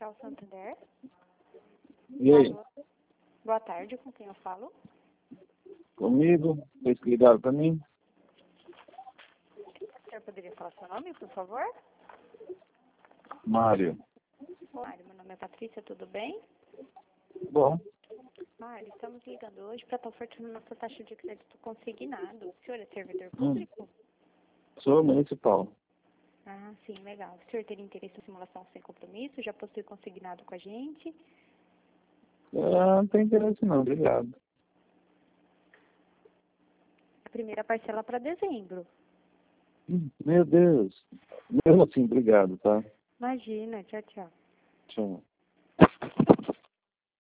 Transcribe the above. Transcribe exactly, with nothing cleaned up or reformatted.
Central Santander. E aí? Boa tarde, com quem eu falo? Comigo? Vocês que ligaram pra mim? O senhor poderia falar seu nome, por favor? Mário. Mário, meu nome é Patrícia, tudo bem? Bom, Mário, estamos ligando hoje para estar ofertando nossa taxa de crédito consignado. O senhor é servidor hum, público? sou municipal. Ah, sim, legal. O senhor teria interesse em simulação sem compromisso? Já possui consignado com a gente? Ah, não tem interesse não, obrigado. A primeira parcela para dezembro. Hum, Meu Deus. Mesmo assim, obrigado, tá? Imagina, tchau, tchau. Tchau.